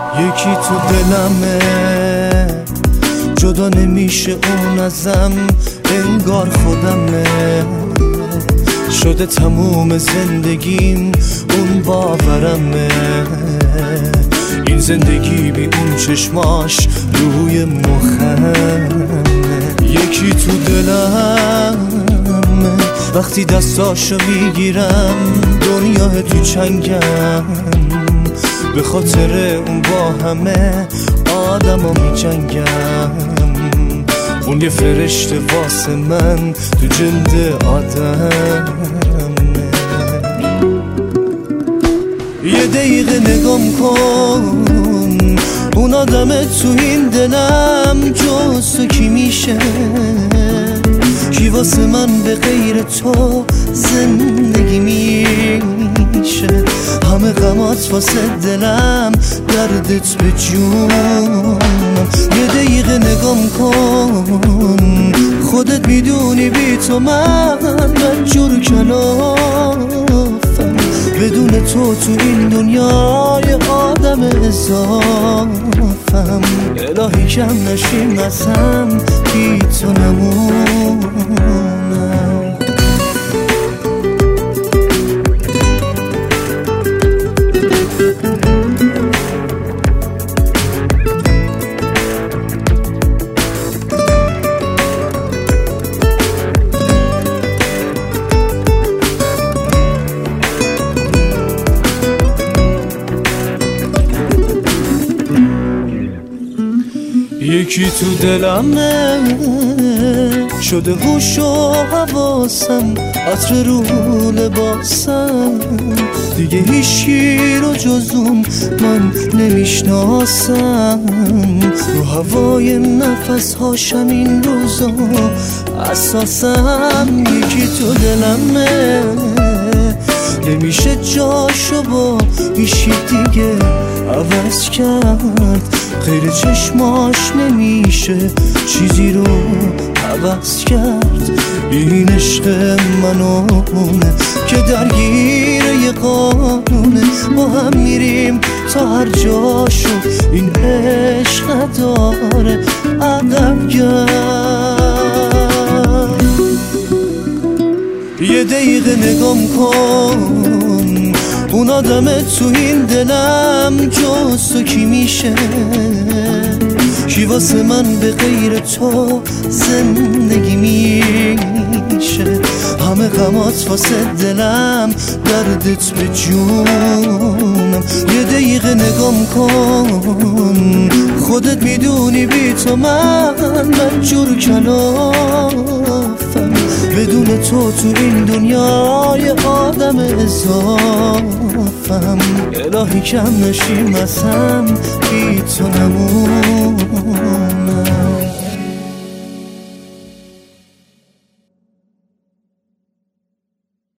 یکی تو دلمه جدا نمیشه اون ازم، انگار خودمه، شده تموم زندگیم اون باورمه. این زندگی بی اون چشماش روی مخمه. یکی تو دلمه وقتی دستاشو میگیرم دنیا تو چنگم، به خاطر اون با همه آدما میجنگم. اون یه فرشته واسه من تو جلد آدمه. یه دقیقه نگام کن اون آدمه تو این دلم جز تو کی میشه؟ کی واسه من به غیر تو زندگی میشه؟ همه غمات واسه دلم، دردت به جونم. یه دقیقه نگام کن خودت میدونی بی تو من جور کلافم. بدون تو این دنیای آدم اضافم. الهی کم نشیم از هم بی تو نمونم. یکی تو دلمه شده هوش و حواسم، عطر رو لباسم، دیگه هیچی رو جز اون من نمیشناسم. رو هوای نفس هاشم این روزا اساسم. یکی تو دلمه نمیشه جاشو با هیچی دیگه عوض کرد، غیر چشماش نمیشه چیزی رو عوض کرد. این عشق من و اونه که درگیر یه قانونه، با هم میریم تا هر جاشو این عشق داره عقب گرد. یه دقیقه نگام کن اون آدمه تو این دلم جز تو کی میشه؟ کی واسه من به غیر تو زندگی میشه؟ همه غمات واسه دلم، دردت به جونم. یه دقیقه نگام کن خودت میدونی بی تو من جور کلافم. بدون تو این دنیای آدم اضافم. الهی کم نشیم از هم بی تو نمونم.